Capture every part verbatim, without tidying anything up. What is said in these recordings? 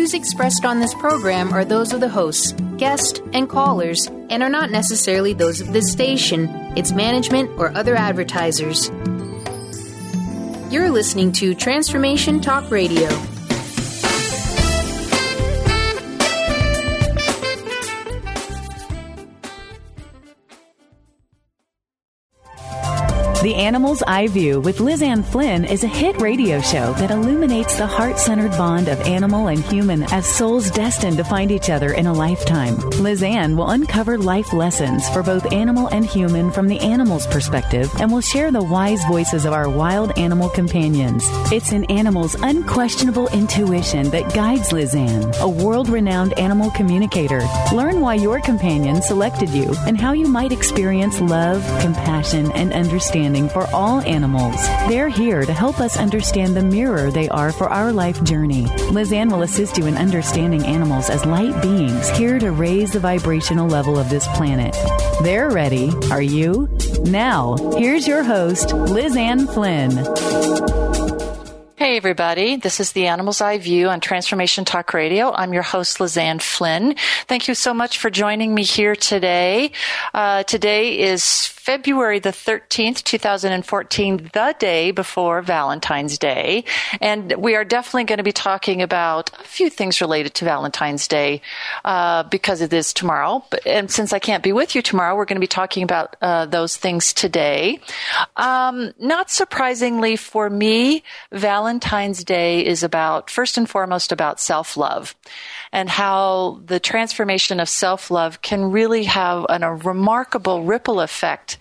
views expressed on this program are those of the hosts, guests, and callers, and are not necessarily those of this station, its management, or other advertisers. You're listening to Transformation Talk Radio. The Animal's Eye View with Liz Ann Flynn is a hit radio show that illuminates the heart-centered bond of animal and human as souls destined to find each other in a lifetime. Liz Ann will uncover life lessons for both animal and human from the animal's perspective and will share the wise voices of our wild animal companions. It's an animal's unquestionable intuition that guides Liz Ann, a world-renowned animal communicator. Learn why your companion selected you and how you might experience love, compassion, and understanding for all animals. They're here to help us understand the mirror they are for our life journey. Liz Ann will assist you in understanding animals as light beings here to raise the vibrational level of this planet. They're ready. Are you? Now, here's your host, Liz Ann Flynn. Hey everybody, this is the Animal's Eye View on Transformation Talk Radio. I'm your host, Liz Ann Flynn. Thank you so much for joining me here today. Uh, today is February the thirteenth, twenty fourteen, the day before Valentine's Day. And we are definitely going to be talking about a few things related to Valentine's Day uh, because it is tomorrow. But, and since I can't be with you tomorrow, we're going to be talking about uh, those things today. Um, not surprisingly for me, Valentine's Day is about, first and foremost, about self-love and how the transformation of self-love can really have an, a remarkable ripple effect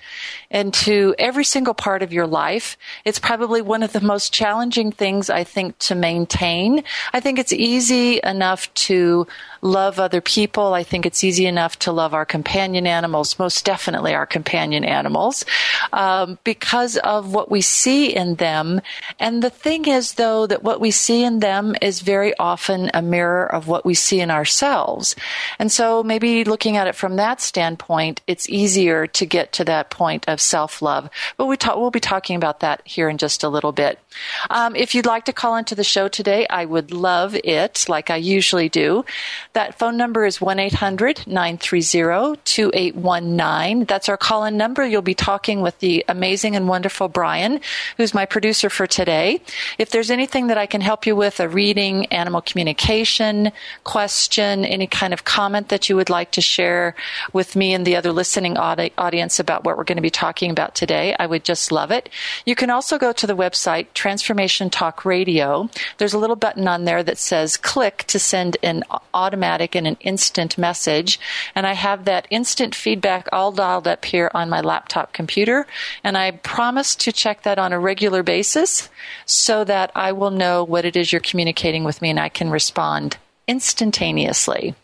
into every single part of your life. It's probably one of the most challenging things, I think, to maintain. I think it's easy enough to love other people. I think it's easy enough to love our companion animals, most definitely our companion animals, um, because of what we see in them. And the thing is, though, that what we see in them is very often a mirror of what we see in ourselves. And so maybe looking at it from that standpoint, it's easier to get to that point of self-love. But we talk, we'll be talking about that here in just a little bit. Um, if you'd like to call into the show today, I would love it, like I usually do. That phone number is one eight hundred nine three zero two eight one nine. That's our call-in number. You'll be talking with the amazing and wonderful Brian, who's my producer for today. If there's anything that I can help you with, a reading, animal communication, question, any kind of comment that you would like to share with me and the other listening audi- audience about what we're going to be talking about today, I would just love it. You can also go to the website, Transformation Talk Radio. There's a little button on there that says click to send an automatic and an instant message. And I have that instant feedback all dialed up here on my laptop computer. And I promise to check that on a regular basis so that I will know what it is you're communicating with me and I can respond instantaneously.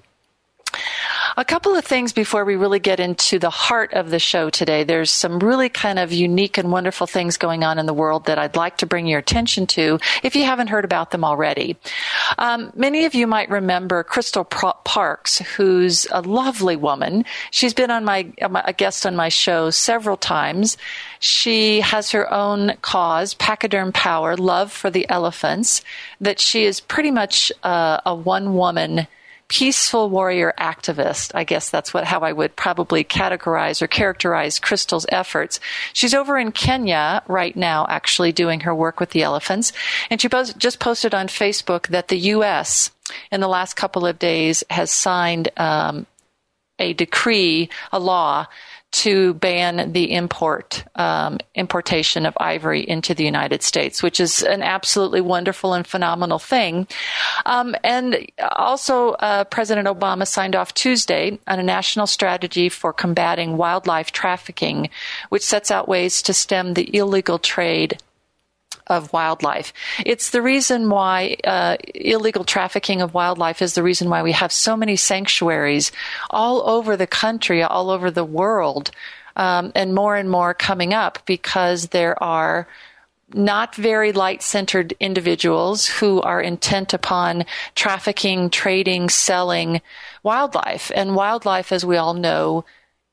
A couple of things before we really get into the heart of the show today. There's some really kind of unique and wonderful things going on in the world that I'd like to bring your attention to if you haven't heard about them already. Um, many of you might remember Crystal Parks, who's a lovely woman. She's been on my a guest on my show several times. She has her own cause, Pachyderm Power, Love for the Elephants, that she is pretty much uh, a one-woman peaceful warrior activist. I guess that's what how I would probably categorize or characterize Crystal's efforts. She's over in Kenya right now, actually doing her work with the elephants. And she post, just posted on Facebook that the U S in the last couple of days has signed um, a decree, a law, to ban the import um, importation of ivory into the United States, which is an absolutely wonderful and phenomenal thing. Um, and also, uh, President Obama signed off Tuesday on a national strategy for combating wildlife trafficking, which sets out ways to stem the illegal trade of wildlife. It's the reason why uh, illegal trafficking of wildlife is the reason why we have so many sanctuaries all over the country, all over the world, um, and more and more coming up because there are not very light-centered individuals who are intent upon trafficking, trading, selling wildlife. And wildlife, as we all know,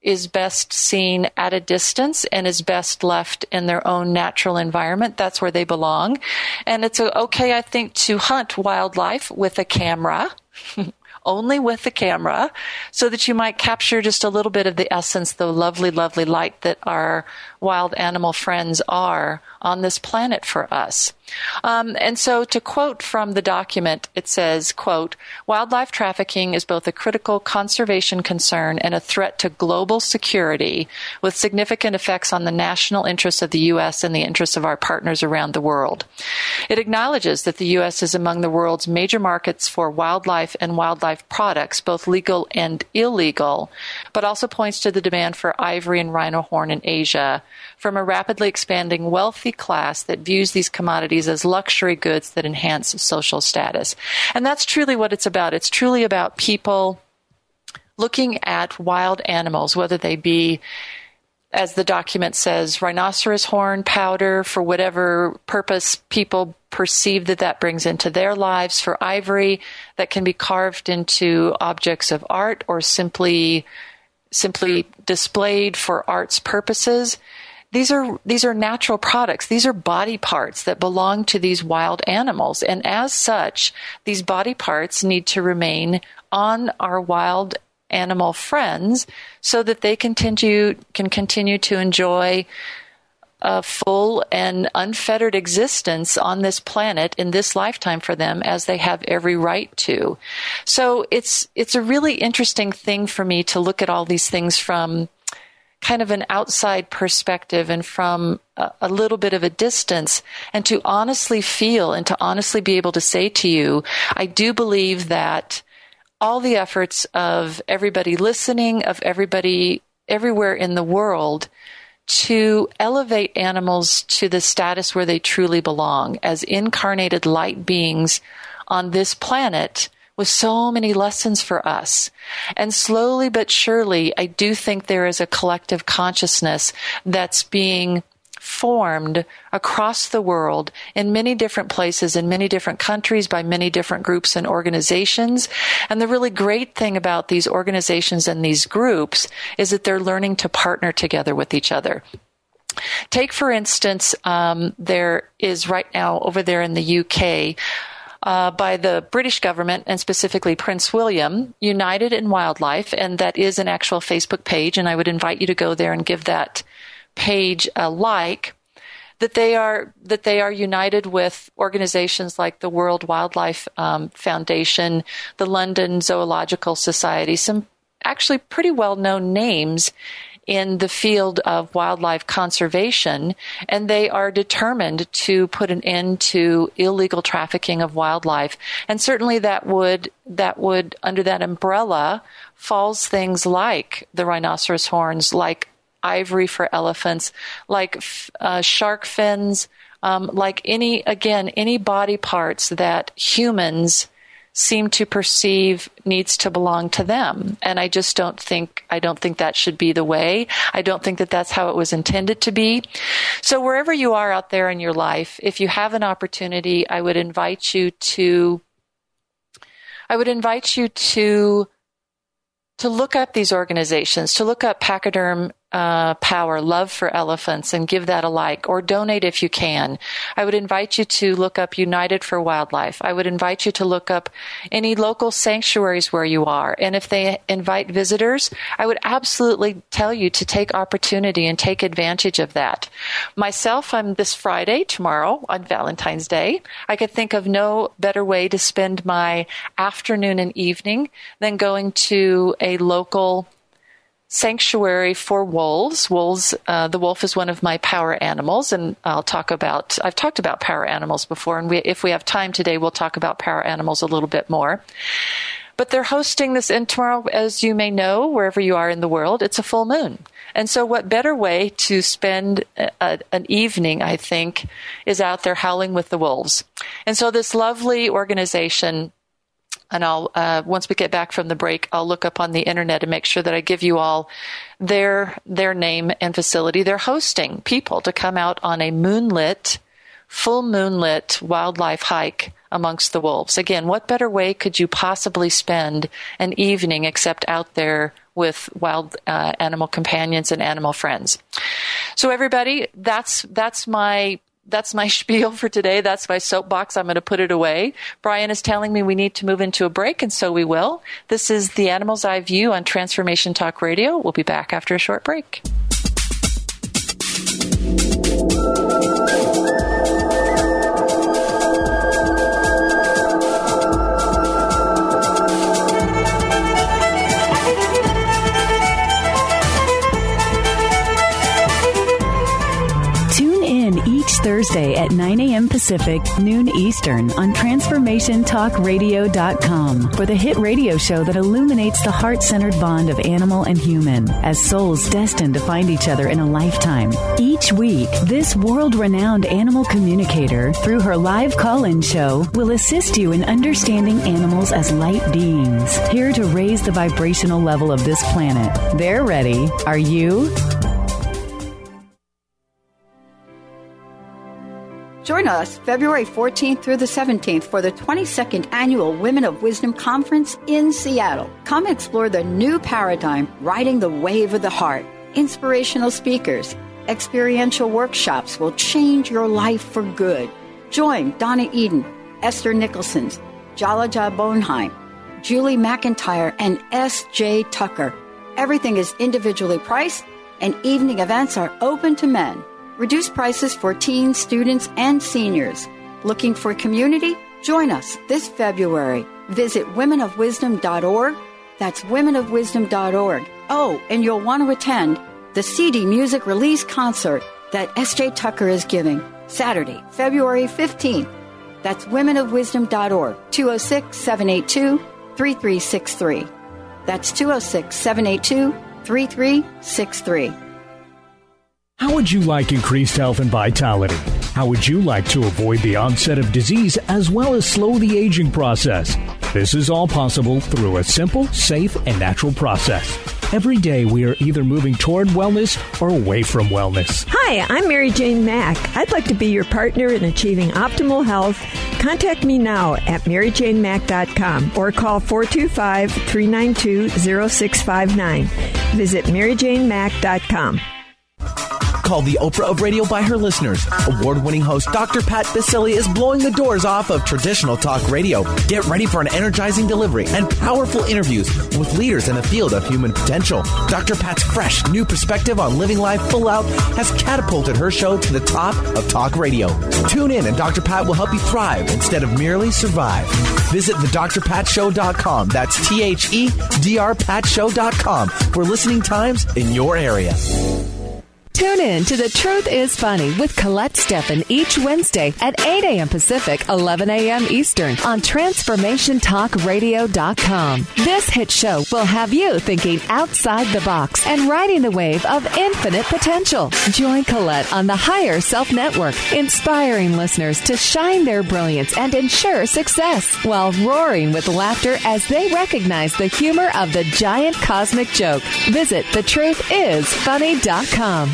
is best seen at a distance and is best left in their own natural environment. That's where they belong. And it's okay, I think, to hunt wildlife with a camera, only with the camera, so that you might capture just a little bit of the essence, the lovely, lovely light that our wild animal friends are on this planet for us. Um, and so to quote from the document, it says, quote, wildlife trafficking is both a critical conservation concern and a threat to global security with significant effects on the national interests of the U S and the interests of our partners around the world. It acknowledges that the U S is among the world's major markets for wildlife and wildlife products, both legal and illegal, but also points to the demand for ivory and rhino horn in Asia from a rapidly expanding wealthy class that views these commodities as luxury goods that enhance social status. And that's truly what it's about. It's truly about people looking at wild animals, whether they be, as the document says, rhinoceros horn powder for whatever purpose people perceive that that brings into their lives, for ivory that can be carved into objects of art or simply simply displayed for art's purposes. These are these are natural products. These are body parts that belong to these wild animals. And as such, these body parts need to remain on our wild animal friends so that they continue can continue to enjoy a full and unfettered existence on this planet in this lifetime for them, as they have every right to. So it's it's a really interesting thing for me to look at all these things from kind of an outside perspective and from a, a little bit of a distance, and to honestly feel and to honestly be able to say to you, I do believe that all the efforts of everybody listening, of everybody everywhere in the world, to elevate animals to the status where they truly belong as incarnated light beings on this planet with so many lessons for us. And slowly but surely, I do think there is a collective consciousness that's being formed across the world in many different places, in many different countries, by many different groups and organizations. And the really great thing about these organizations and these groups is that they're learning to partner together with each other. Take, for instance, um, there is right now over there in the U K, Uh, by the British government, and specifically Prince William, United in Wildlife, and that is an actual Facebook page, and I would invite you to go there and give that page a like, that they are that they are united with organizations like the World Wildlife um, Foundation, the London Zoological Society, some actually pretty well-known names in the field of wildlife conservation, and they are determined to put an end to illegal trafficking of wildlife. And certainly that would, that would, under that umbrella, falls things like the rhinoceros horns, like ivory for elephants, like uh, shark fins, um, like any, again, any body parts that humans seem to perceive needs to belong to them. And I just don't think, I don't think that should be the way. I don't think that that's how it was intended to be. So wherever you are out there in your life, if you have an opportunity, I would invite you to, I would invite you to, to look up these organizations, to look up Pachyderm uh, Power, Love for Elephants, and give that a like, or donate if you can. I would invite you to look up United for Wildlife. I would invite you to look up any local sanctuaries where you are. And if they invite visitors, I would absolutely tell you to take opportunity and take advantage of that. Myself, I'm this Friday, tomorrow, on Valentine's Day. I could think of no better way to spend my afternoon and evening than going to a local sanctuary for wolves. Wolves, uh, the wolf is one of my power animals, and I'll talk about, I've talked about power animals before, and we, if we have time today, we'll talk about power animals a little bit more. But they're hosting this, and tomorrow, as you may know, wherever you are in the world, it's a full moon. And so what better way to spend a, a, an evening, I think, is out there howling with the wolves. And so this lovely organization, and I'll, uh, once we get back from the break, I'll look up on the internet and make sure that I give you all their, their name and facility. They're hosting people to come out on a moonlit, full moonlit wildlife hike amongst the wolves. Again, what better way could you possibly spend an evening except out there with wild uh, animal companions and animal friends. So everybody, that's that's my that's my spiel for today. That's my soapbox. I'm going to put it away. Brian is telling me we need to move into a break, and so we will. This is The Animal's Eye View on Transformation Talk Radio. We'll be back after a short break. Thursday at nine a.m. Pacific, noon Eastern on Transformation Talk Radio dot com for the hit radio show that illuminates the heart-centered bond of animal and human as souls destined to find each other in a lifetime. Each week, this world-renowned animal communicator, through her live call-in show, will assist you in understanding animals as light beings, here to raise the vibrational level of this planet. They're ready. Are you? Join us February fourteenth through the seventeenth for the twenty-second Annual Women of Wisdom Conference in Seattle. Come explore the new paradigm, riding the wave of the heart. Inspirational speakers, experiential workshops will change your life for good. Join Donna Eden, Esther Nicholson, Jalaja Bonheim, Julie McIntyre, and S J Tucker. Everything is individually priced, and evening events are open to men. Reduced prices for teens, students, and seniors. Looking for community? Join us this February. Visit women of wisdom dot org. That's women of wisdom dot org. Oh, and you'll want to attend the C D Music Release Concert that S J Tucker is giving Saturday, February fifteenth. That's women of wisdom dot org, two oh six, seven eight two, three three six three. That's two oh six, seven eight two, three three six three. How would you like increased health and vitality? How would you like to avoid the onset of disease as well as slow the aging process? This is all possible through a simple, safe, and natural process. Every day we are either moving toward wellness or away from wellness. Hi, I'm Mary Jane Mack. I'd like to be your partner in achieving optimal health. Contact me now at mary jane mack dot com or call four two five, three nine two, zero six five nine. Visit mary jane mack dot com. Called the Oprah of radio by her listeners. Award-winning host Doctor Pat Baccili is blowing the doors off of traditional talk radio. Get ready for an energizing delivery and powerful interviews with leaders in the field of human potential. Doctor Pat's fresh, new perspective on living life full out has catapulted her show to the top of talk radio. Tune in and Doctor Pat will help you thrive instead of merely survive. Visit the dr pat show dot com. That's T H E D R pat show dot com for listening times in your area. Tune in to The Truth is Funny with Colette Steffen each Wednesday at eight a.m. Pacific, eleven a.m. Eastern on Transformation Talk Radio dot com. This hit show will have you thinking outside the box and riding the wave of infinite potential. Join Colette on the Higher Self Network, inspiring listeners to shine their brilliance and ensure success while roaring with laughter as they recognize the humor of the giant cosmic joke. Visit the truth is funny dot com.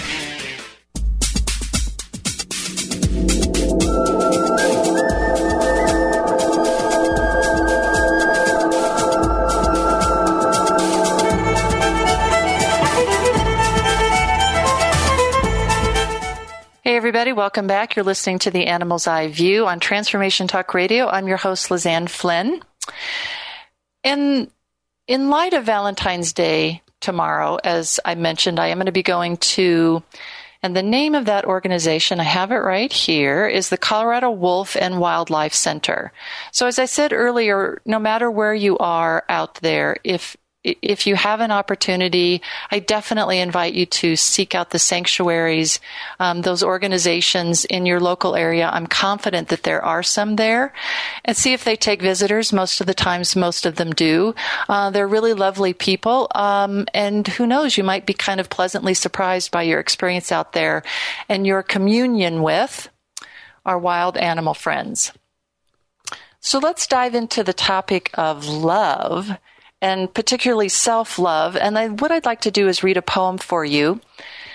Hey everybody, welcome back. You're listening to The Animal's Eye View on Transformation Talk Radio. I'm your host, Lizanne Flynn. And in light of Valentine's Day tomorrow, as I mentioned, I am going to be going to, and the name of that organization, I have it right here, is the Colorado Wolf and Wildlife Center. So as I said earlier, no matter where you are out there, if If you have an opportunity, I definitely invite you to seek out the sanctuaries, um, those organizations in your local area. I'm confident that there are some there, and see if they take visitors. Most of the times, most of them do. Uh, they're really lovely people, um, and who knows, you might be kind of pleasantly surprised by your experience out there and your communion with our wild animal friends. So let's dive into the topic of love, and particularly self-love. And I, what I'd like to do is read a poem for you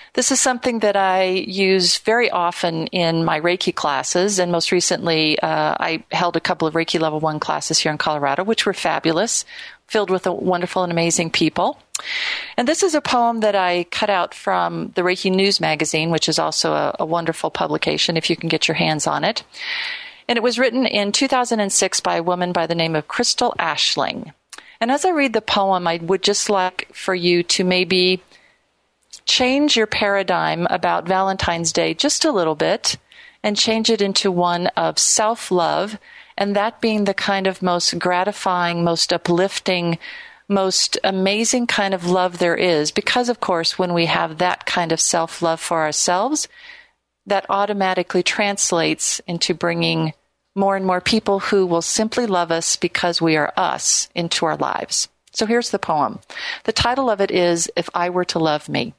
This is something that I use very often in my Reiki classes, and most recently uh, I held a couple of Reiki Level one classes here in Colorado, which were fabulous, filled with wonderful and amazing people. And this is a poem that I cut out from the Reiki News magazine, which is also a, a wonderful publication if you can get your hands on it. And it was written in two thousand six by a woman by the name of Crystal Ashling. And as I read the poem, I would just like for you to maybe change your paradigm about Valentine's Day just a little bit and change it into one of self-love, and that being the kind of most gratifying, most uplifting, most amazing kind of love there is. Because, of course, when we have that kind of self-love for ourselves, that automatically translates into bringing more and more people who will simply love us because we are us into our lives. So here's the poem. The title of it is If I Were to Love Me.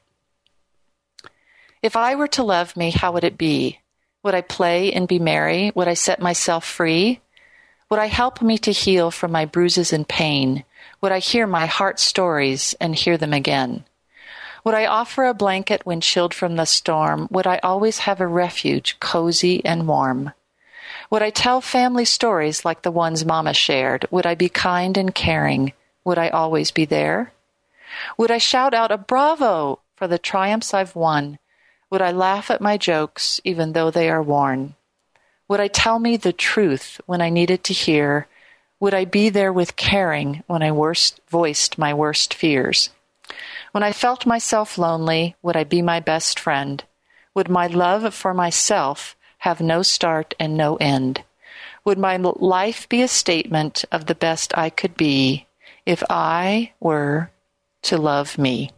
If I were to love me, how would it be? Would I play and be merry? Would I set myself free? Would I help me to heal from my bruises and pain? Would I hear my heart's stories and hear them again? Would I offer a blanket when chilled from the storm? Would I always have a refuge, cozy and warm? Would I tell family stories like the ones Mama shared? Would I be kind and caring? Would I always be there? Would I shout out a bravo for the triumphs I've won? Would I laugh at my jokes, even though they are worn? Would I tell me the truth when I needed to hear? Would I be there with caring when I worst voiced my worst fears? When I felt myself lonely, would I be my best friend? Would my love for myself have no start and no end? Would my life be a statement of the best I could be if I were to love me?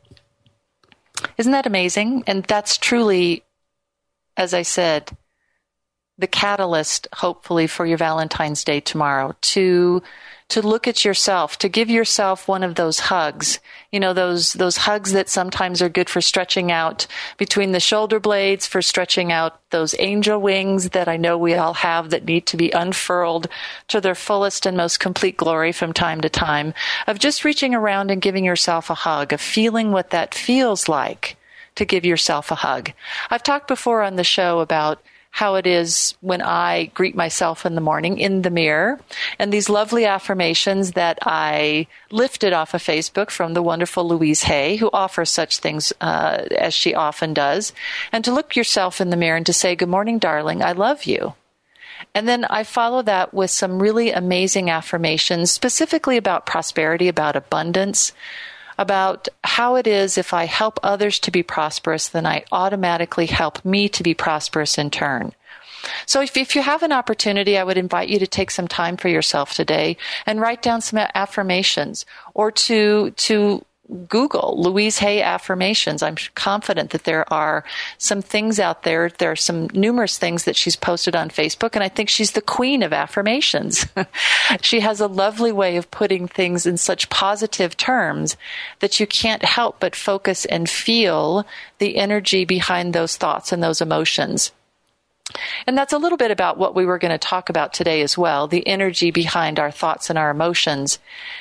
Isn't that amazing? And that's truly, as I said, the catalyst, hopefully, for your Valentine's Day tomorrow, to to look at yourself, to give yourself one of those hugs, you know, those those hugs that sometimes are good for stretching out between the shoulder blades, for stretching out those angel wings that I know we all have that need to be unfurled to their fullest and most complete glory from time to time, of just reaching around and giving yourself a hug, of feeling what that feels like to give yourself a hug. I've talked before on the show about how it is when I greet myself in the morning in the mirror, and these lovely affirmations that I lifted off of Facebook from the wonderful Louise Hay, who offers such things uh, as she often does, and to look yourself in the mirror and to say, "Good morning, darling, I love you." And then I follow that with some really amazing affirmations, specifically about prosperity, about abundance, about how it is if I help others to be prosperous, then I automatically help me to be prosperous in turn. So if, if you have an opportunity, I would invite you to take some time for yourself today and write down some affirmations, or to to Google Louise Hay affirmations. I'm confident that there are some things out there. There are some numerous things that she's posted on Facebook, and I think she's the queen of affirmations. She has a lovely way of putting things in such positive terms that you can't help but focus and feel the energy behind those thoughts and those emotions. And that's a little bit about what we were going to talk about today as well, the energy behind our thoughts and our emotions.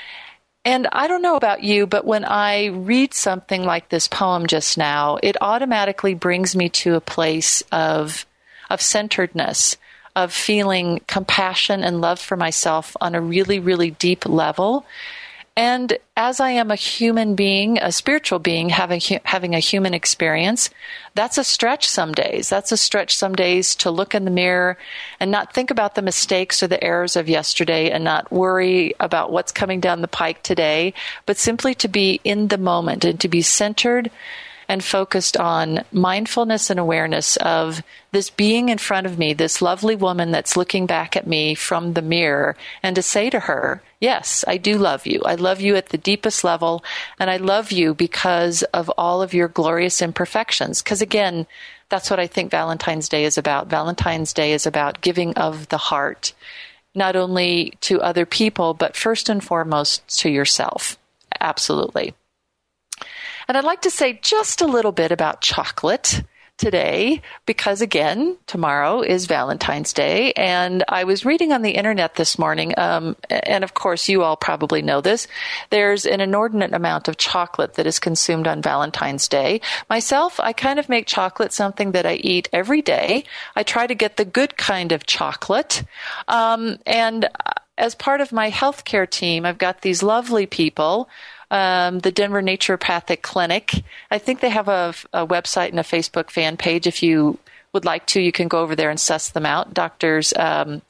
And I don't know about you, but when I read something like this poem just now, it automatically brings me to a place of of centeredness, of feeling compassion and love for myself on a really, really deep level. And as I am a human being, a spiritual being, having having a human experience, that's a stretch some days. That's a stretch some days to look in the mirror and not think about the mistakes or the errors of yesterday and not worry about what's coming down the pike today, but simply to be in the moment and to be centered and focused on mindfulness and awareness of this being in front of me, this lovely woman that's looking back at me from the mirror, and to say to her, yes, I do love you. I love you at the deepest level, and I love you because of all of your glorious imperfections. Because again, that's what I think Valentine's Day is about. Valentine's Day is about giving of the heart, not only to other people, but first and foremost to yourself. Absolutely. And I'd like to say just a little bit about chocolate today because, again, tomorrow is Valentine's Day. And I was reading on the internet this morning, um, and of course you all probably know this, there's an inordinate amount of chocolate that is consumed on Valentine's Day. Myself, I kind of make chocolate something that I eat every day. I try to get the good kind of chocolate. Um, and as part of my healthcare team, I've got these lovely people, Um, the Denver Naturopathic Clinic. I think they have a, a website and a Facebook fan page. If you would like to, you can go over there and suss them out. Doctors, um,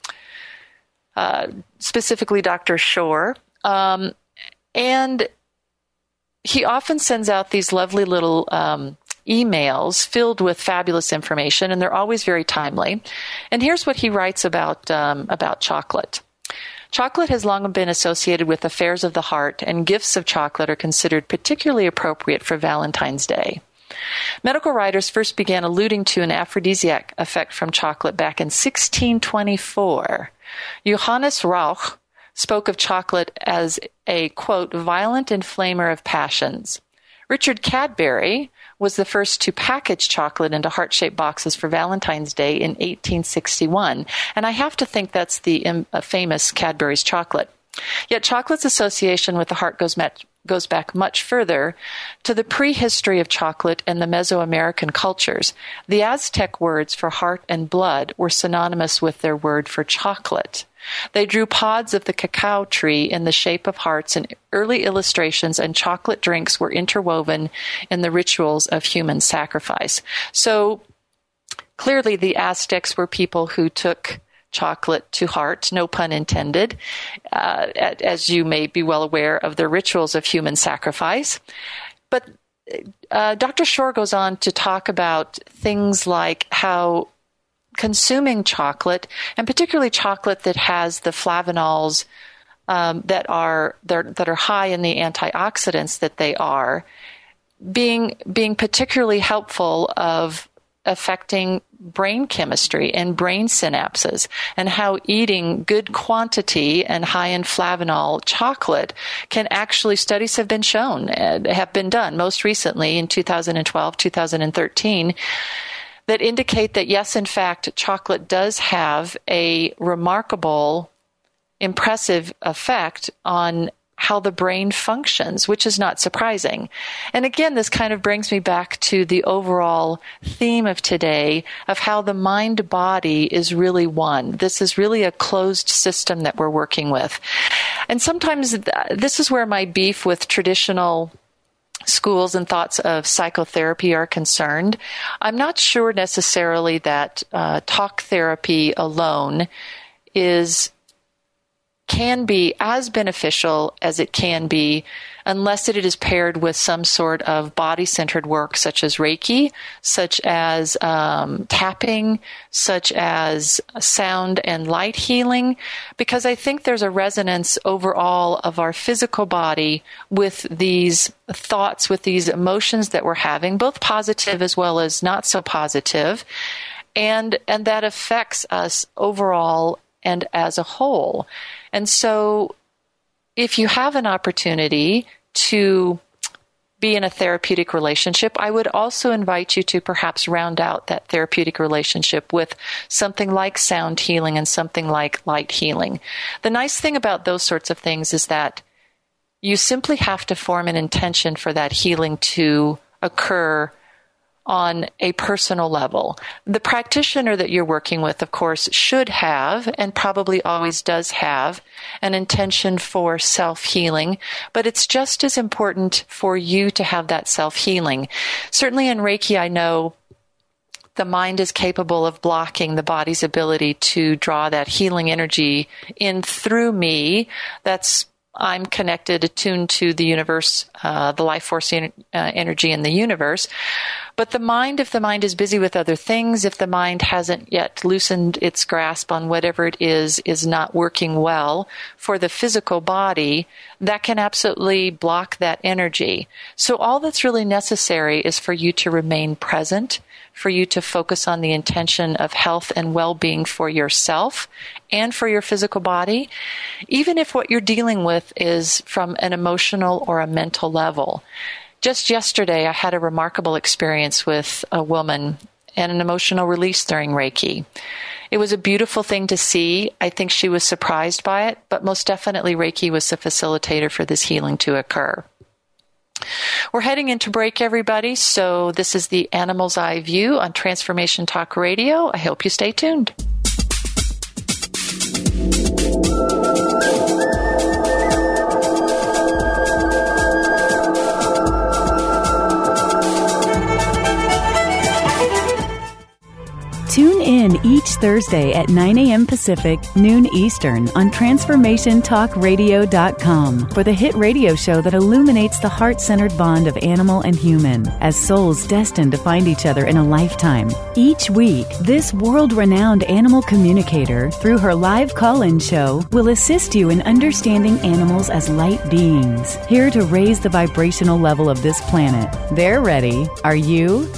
uh, specifically Doctor Shore. Um, and he often sends out these lovely little um, emails filled with fabulous information, and they're always very timely. And here's what he writes about um, about chocolate. Chocolate has long been associated with affairs of the heart, and gifts of chocolate are considered particularly appropriate for Valentine's Day. Medical writers first began alluding to an aphrodisiac effect from chocolate back in sixteen twenty-four. Johannes Rauch spoke of chocolate as a, quote, violent inflamer of passions. Richard Cadbury was the first to package chocolate into heart-shaped boxes for Valentine's Day in eighteen sixty-one. And I have to think that's the um, uh, famous Cadbury's chocolate. Yet chocolate's association with the heart goes, met, goes back much further to the prehistory of chocolate and the Mesoamerican cultures. The Aztec words for heart and blood were synonymous with their word for chocolate. They drew pods of the cacao tree in the shape of hearts in early illustrations, and chocolate drinks were interwoven in the rituals of human sacrifice. So clearly the Aztecs were people who took chocolate to heart, no pun intended, uh, as you may be well aware of the rituals of human sacrifice. But uh, Doctor Shore goes on to talk about things like how consuming chocolate, and particularly chocolate that has the flavanols um, that are that are high in the antioxidants that they are, being being particularly helpful of affecting brain chemistry and brain synapses, and how eating good quantity and high in flavanol chocolate can actually, studies have been shown, have been done most recently in two thousand twelve, two thousand thirteen, that indicate that, yes, in fact, chocolate does have a remarkable, impressive effect on how the brain functions, which is not surprising. And again, this kind of brings me back to the overall theme of today of how the mind-body is really one. This is really a closed system that we're working with. And sometimes th- this is where my beef with traditional schools and thoughts of psychotherapy are concerned. I'm not sure necessarily that uh, talk therapy alone is can be as beneficial as it can be unless it is paired with some sort of body-centered work such as Reiki, such as um, tapping, such as sound and light healing, because I think there's a resonance overall of our physical body with these thoughts, with these emotions that we're having, both positive as well as not so positive, and and that affects us overall and as a whole. And so if you have an opportunity to be in a therapeutic relationship, I would also invite you to perhaps round out that therapeutic relationship with something like sound healing and something like light healing. The nice thing about those sorts of things is that you simply have to form an intention for that healing to occur on a personal level. The practitioner that you're working with, of course, should have, and probably always does have, an intention for self-healing, but it's just as important for you to have that self-healing. Certainly in Reiki, I know the mind is capable of blocking the body's ability to draw that healing energy in through me. That's I'm connected, attuned to the universe, uh, the life force en- uh, energy in the universe. But the mind, if the mind is busy with other things, if the mind hasn't yet loosened its grasp on whatever it is, is not working well for the physical body, that can absolutely block that energy. So all that's really necessary is for you to remain present, for you to focus on the intention of health and well-being for yourself and for your physical body, even if what you're dealing with is from an emotional or a mental level. Just yesterday, I had a remarkable experience with a woman, and an emotional release during Reiki. It was a beautiful thing to see. I think she was surprised by it, but most definitely Reiki was the facilitator for this healing to occur. We're heading into break, everybody, so this is the Animal's Eye View on Transformation Talk Radio. I hope you stay tuned. Tune in each Thursday at nine a.m. Pacific, noon Eastern on Transformation Talk Radio dot com for the hit radio show that illuminates the heart-centered bond of animal and human as souls destined to find each other in a lifetime. Each week, this world-renowned animal communicator, through her live call-in show, will assist you in understanding animals as light beings, here to raise the vibrational level of this planet. They're ready. Are you?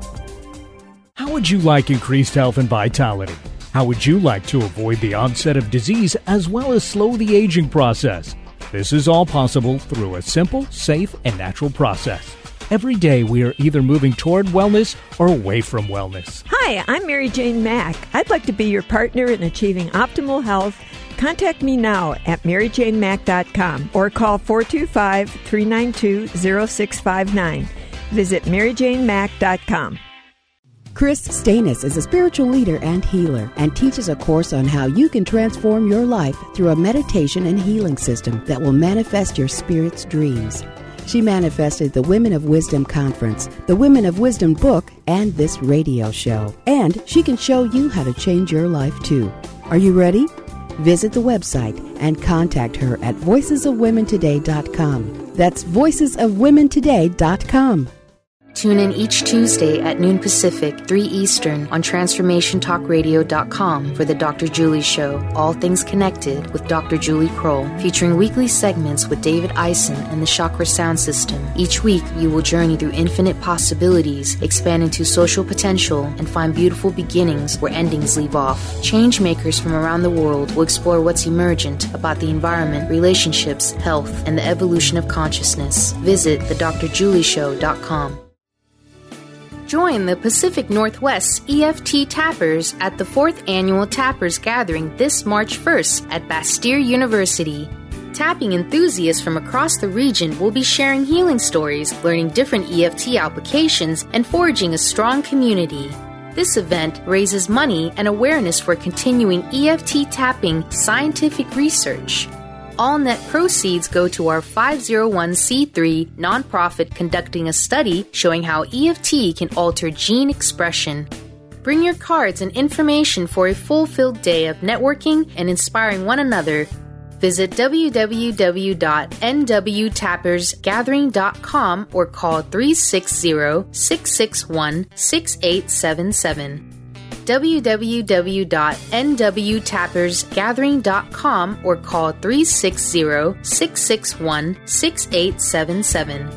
How would you like increased health and vitality? How would you like to avoid the onset of disease as well as slow the aging process? This is all possible through a simple, safe, and natural process. Every day we are either moving toward wellness or away from wellness. Hi, I'm Mary Jane Mack. I'd like to be your partner in achieving optimal health. Contact me now at mary jane mack dot com or call four two five, three nine two, zero six five nine. Visit mary jane mack dot com. Chris Stanis is a spiritual leader and healer and teaches a course on how you can transform your life through a meditation and healing system that will manifest your spirit's dreams. She manifested the Women of Wisdom Conference, the Women of Wisdom book, and this radio show. And she can show you how to change your life too. Are you ready? Visit the website and contact her at voices of women today dot com. That's voices of women today dot com. Tune in each Tuesday at noon Pacific, three Eastern on Transformation Talk Radio dot com for the Doctor Julie Show, All Things Connected with Doctor Julie Kroll, featuring weekly segments with David Eisen and the Chakra Sound System. Each week, you will journey through infinite possibilities, expand into social potential, and find beautiful beginnings where endings leave off. Change makers from around the world will explore what's emergent about the environment, relationships, health, and the evolution of consciousness. Visit the Doctor Julie Show dot com. Join the Pacific Northwest E F T Tappers at the fourth Annual Tappers Gathering this March first at Bastyr University. Tapping enthusiasts from across the region will be sharing healing stories, learning different E F T applications, and forging a strong community. This event raises money and awareness for continuing E F T tapping scientific research. All net proceeds go to our five oh one c three nonprofit conducting a study showing how E F T can alter gene expression. Bring your cards and information for a fulfilled day of networking and inspiring one another. Visit w w w dot n w tappers gathering dot com or call three six zero, six six one, six eight seven seven. w w w dot n w tappers gathering dot com or call three six zero, six six one, six eight seven seven.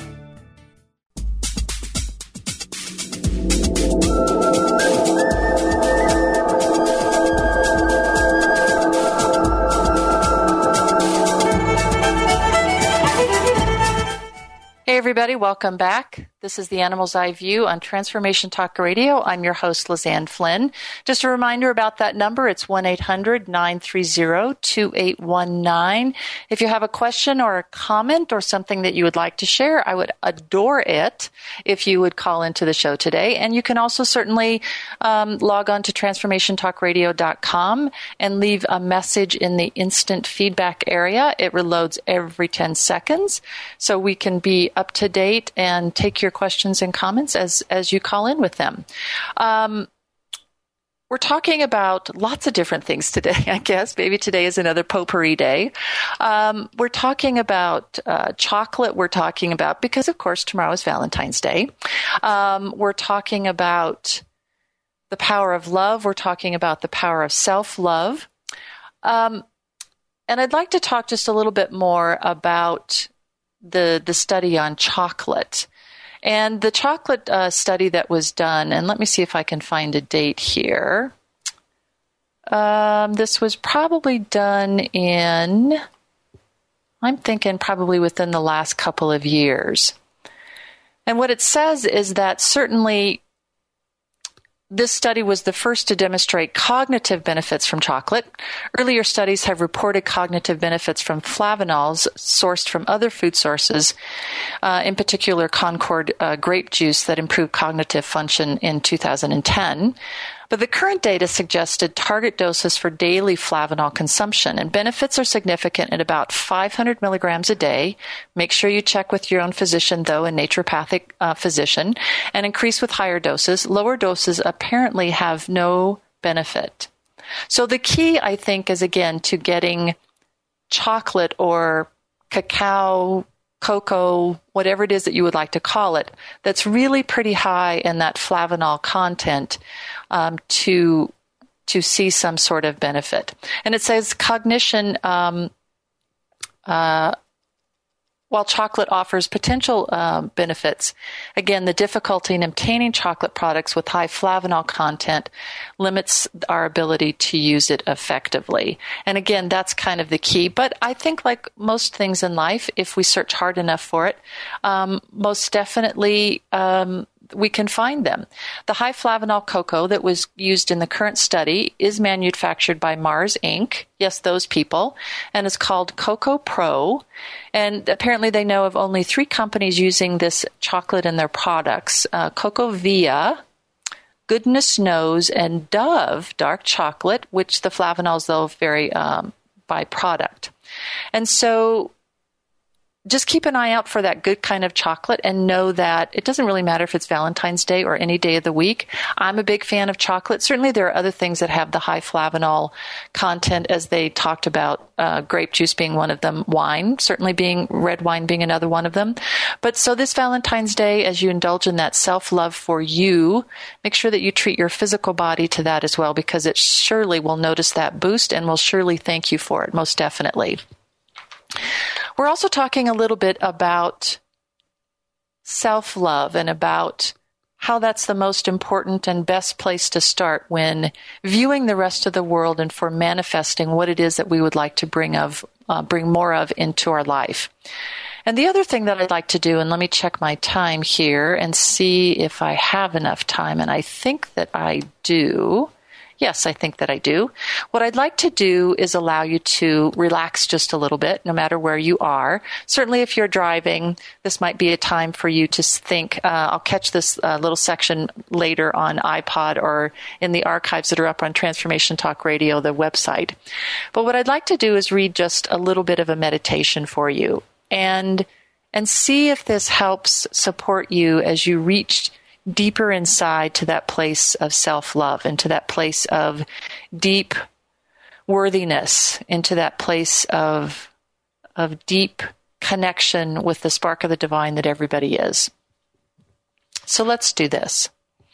Hey everybody, welcome back. This is the Animal's Eye View on Transformation Talk Radio. I'm your host, Lizanne Flynn. Just a reminder about that number. It's one eight hundred, nine three zero, two eight one nine. If you have a question or a comment or something that you would like to share, I would adore it if you would call into the show today. And you can also certainly um, log on to Transformation Talk Radio dot com and leave a message in the instant feedback area. It reloads every ten seconds, so we can be up to date and take your questions and comments as as you call in with them. Um, we're talking about lots of different things today, I guess. Maybe today is another potpourri day. Um, we're talking about uh, chocolate. We're talking about, because of course tomorrow is Valentine's Day. Um, we're talking about the power of love. We're talking about the power of self-love. Um, and I'd like to talk just a little bit more about the the study on chocolate. And the chocolate uh, study that was done, and let me see if I can find a date here. Um, this was probably done in, I'm thinking probably within the last couple of years. And what it says is that certainly This study was the first to demonstrate cognitive benefits from chocolate. Earlier studies have reported cognitive benefits from flavonols sourced from other food sources, uh, in particular Concord uh, grape juice that improved cognitive function in two thousand ten. But the current data suggested target doses for daily flavanol consumption, and benefits are significant at about five hundred milligrams a day. Make sure you check with your own physician, though, a naturopathic uh, physician, and increase with higher doses. Lower doses apparently have no benefit. So the key, I think, is, again, to getting chocolate or cacao, cocoa, whatever it is that you would like to call it, that's really pretty high in that flavanol content um, to to see some sort of benefit. And it says cognition, um, uh, while chocolate offers potential uh, benefits, again, the difficulty in obtaining chocolate products with high flavanol content limits our ability to use it effectively. And again, that's kind of the key. But I think, like most things in life, if we search hard enough for it, um, most definitely um, we can find them. The high flavanol cocoa that was used in the current study is manufactured by Mars Incorporated. Yes, those people. And it's called Cocoa Pro. And apparently they know of only three companies using this chocolate in their products. Uh, Cocoa Via, Goodness Knows, and Dove dark chocolate, which the flavanols, though, vary um, by product. And so just keep an eye out for that good kind of chocolate and know that it doesn't really matter if it's Valentine's Day or any day of the week. I'm a big fan of chocolate. Certainly there are other things that have the high flavanol content, as they talked about, uh, grape juice being one of them, wine, certainly being red wine being another one of them. But so this Valentine's Day, as you indulge in that self-love for you, make sure that you treat your physical body to that as well, because it surely will notice that boost and will surely thank you for it, most definitely. We're also talking a little bit about self-love and about how that's the most important and best place to start when viewing the rest of the world and for manifesting what it is that we would like to bring of, uh, bring more of into our life. And the other thing that I'd like to do, and let me check my time here and see if I have enough time, and I think that I do. Yes, I think that I do. What I'd like to do is allow you to relax just a little bit, no matter where you are. Certainly if you're driving, this might be a time for you to think. Uh, I'll catch this uh, little section later on iPod or in the archives that are up on Transformation Talk Radio, the website. But what I'd like to do is read just a little bit of a meditation for you and, and see if this helps support you as you reach deeper inside to that place of self-love, into that place of deep worthiness, into that place of of deep connection with the spark of the divine that everybody is. So let's do this.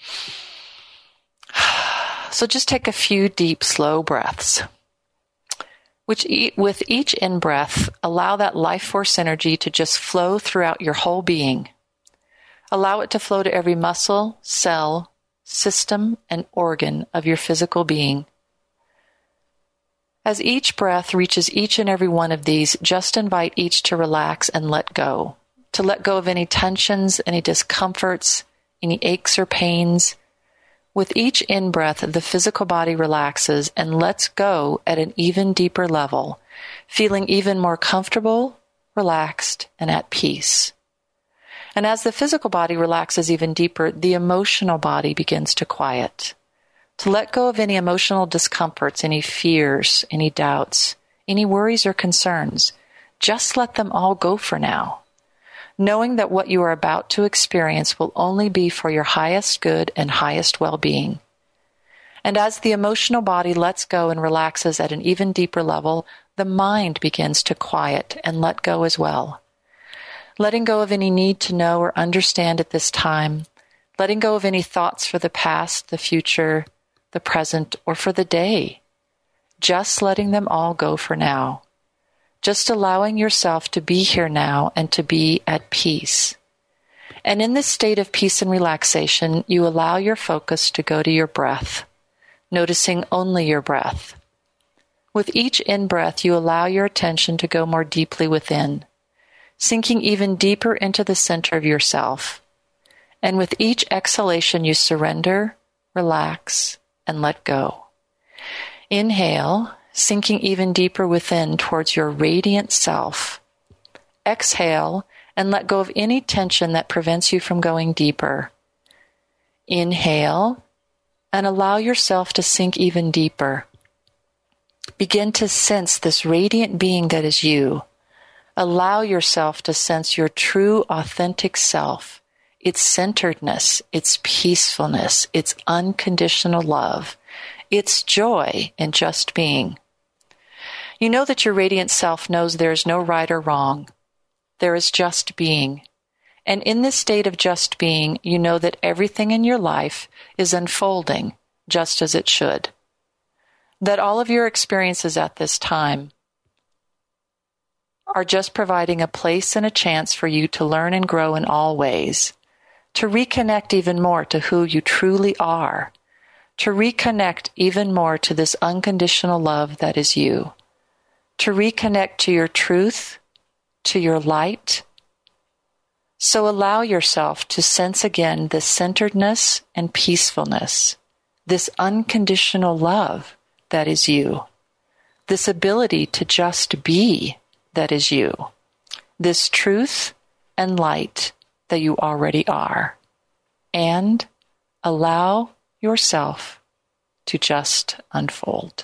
So just take a few deep, slow breaths. Which with each in-breath, allow that life force energy to just flow throughout your whole being. Allow it to flow to every muscle, cell, system, and organ of your physical being. As each breath reaches each and every one of these, just invite each to relax and let go. To let go of any tensions, any discomforts, any aches or pains. With each in-breath, the physical body relaxes and lets go at an even deeper level, feeling even more comfortable, relaxed, and at peace. And as the physical body relaxes even deeper, the emotional body begins to quiet. To let go of any emotional discomforts, any fears, any doubts, any worries or concerns. Just let them all go for now, knowing that what you are about to experience will only be for your highest good and highest well-being. And as the emotional body lets go and relaxes at an even deeper level, the mind begins to quiet and let go as well. Letting go of any need to know or understand at this time, letting go of any thoughts for the past, the future, the present, or for the day. Just letting them all go for now. Just allowing yourself to be here now and to be at peace. And in this state of peace and relaxation, you allow your focus to go to your breath, noticing only your breath. With each in-breath, you allow your attention to go more deeply within, sinking even deeper into the center of yourself. And with each exhalation, you surrender, relax, and let go. Inhale, sinking even deeper within towards your radiant self. Exhale, and let go of any tension that prevents you from going deeper. Inhale, and allow yourself to sink even deeper. Begin to sense this radiant being that is you. Allow yourself to sense your true, authentic self, its centeredness, its peacefulness, its unconditional love, its joy in just being. You know that your radiant self knows there is no right or wrong. There is just being. And in this state of just being, you know that everything in your life is unfolding just as it should. That all of your experiences at this time are just providing a place and a chance for you to learn and grow in all ways, to reconnect even more to who you truly are, to reconnect even more to this unconditional love that is you, to reconnect to your truth, to your light. So allow yourself to sense again this centeredness and peacefulness, this unconditional love that is you, this ability to just be that is you, this truth and light that you already are, and allow yourself to just unfold.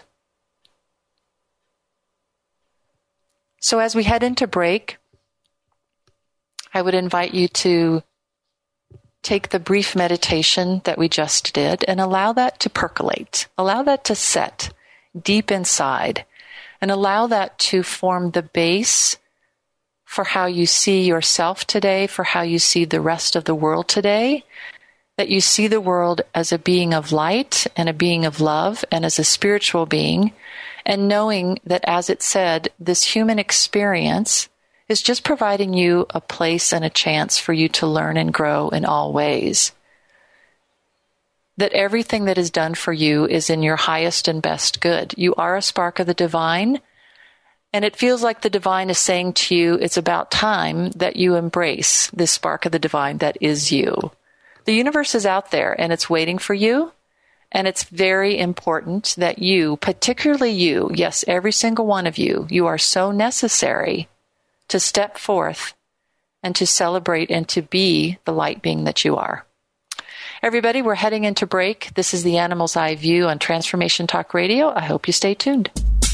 So as we head into break, I would invite you to take the brief meditation that we just did and allow that to percolate, allow that to set deep inside, and allow that to form the base for how you see yourself today, for how you see the rest of the world today, that you see the world as a being of light and a being of love and as a spiritual being, and knowing that, as it said, this human experience is just providing you a place and a chance for you to learn and grow in all ways. That everything that is done for you is in your highest and best good. You are a spark of the divine, and it feels like the divine is saying to you, it's about time that you embrace this spark of the divine that is you. The universe is out there, and it's waiting for you, and it's very important that you, particularly you, yes, every single one of you, you are so necessary to step forth and to celebrate and to be the light being that you are. Everybody, we're heading into break. This is the Animal's Eye View on Transformation Talk Radio. I hope you stay tuned.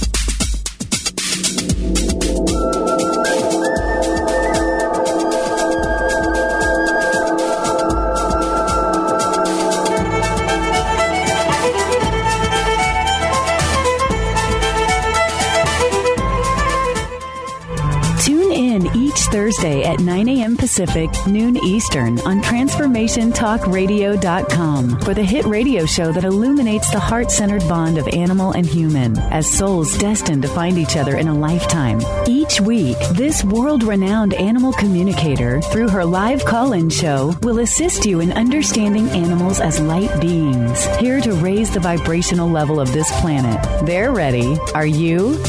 Thursday at nine a.m. Pacific, noon Eastern on transformation talk radio dot com for the hit radio show that illuminates the heart-centered bond of animal and human as souls destined to find each other in a lifetime. Each week, this world-renowned animal communicator, through her live call-in show, will assist you in understanding animals as light beings, here to raise the vibrational level of this planet. They're ready. Are you?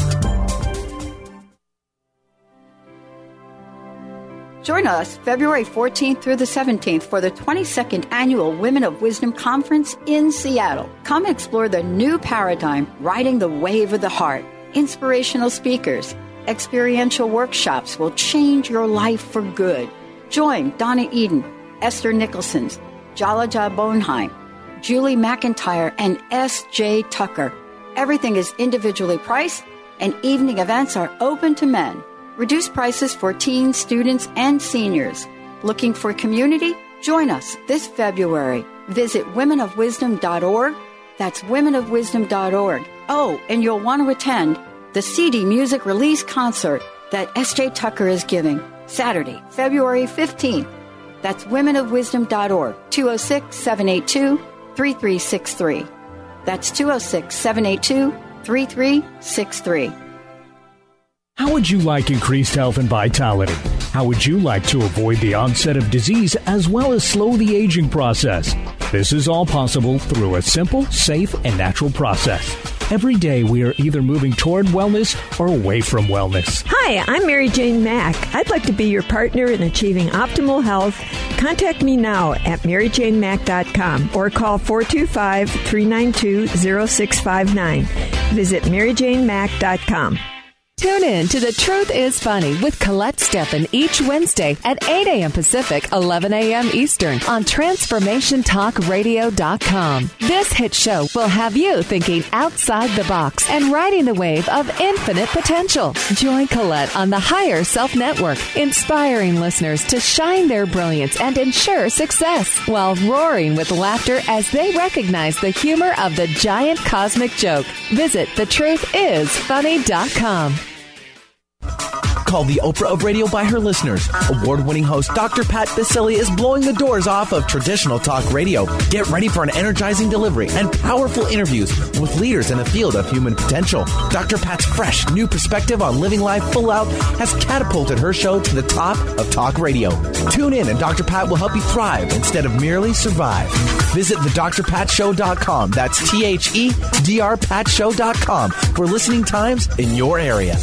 Join us February fourteenth through the seventeenth for the twenty-second Annual Women of Wisdom Conference in Seattle. Come explore the new paradigm, riding the wave of the heart. Inspirational speakers, experiential workshops will change your life for good. Join Donna Eden, Esther Nicholson, Jalaja Bonheim, Julie McIntyre, and S J Tucker. Everything is individually priced, and evening events are open to men. Reduced prices for teens, students, and seniors. Looking for community? Join us this February. Visit women of wisdom dot org. That's women of wisdom dot org. Oh, and you'll want to attend the C D Music Release Concert that S J Tucker is giving Saturday, February fifteenth. That's women of wisdom dot org, two oh six, seven eight two, three three six three. That's two oh six, seven eight two, three three six three. How would you like increased health and vitality? How would you like to avoid the onset of disease as well as slow the aging process? This is all possible through a simple, safe, and natural process. Every day we are either moving toward wellness or away from wellness. Hi, I'm Mary Jane Mack. I'd like to be your partner in achieving optimal health. Contact me now at mary jane mack dot com or call four two five, three nine two, zero six five nine. Visit mary jane mack dot com. Tune in to The Truth is Funny with Colette Steffen each Wednesday at eight a.m. Pacific, eleven a.m. Eastern on transformation talk radio dot com. This hit show will have you thinking outside the box and riding the wave of infinite potential. Join Colette on the Higher Self Network, inspiring listeners to shine their brilliance and ensure success while roaring with laughter as they recognize the humor of the giant cosmic joke. Visit the truth is funny dot com. Called the Oprah of radio by her listeners. Award-winning host Doctor Pat Baccili is blowing the doors off of traditional talk radio. Get ready for an energizing delivery and powerful interviews with leaders in the field of human potential. Doctor Pat's fresh, new perspective on living life full out has catapulted her show to the top of talk radio. Tune in and Doctor Pat will help you thrive instead of merely survive. Visit the dr pat show dot com. That's T H E D R pat show dot com for listening times in your area.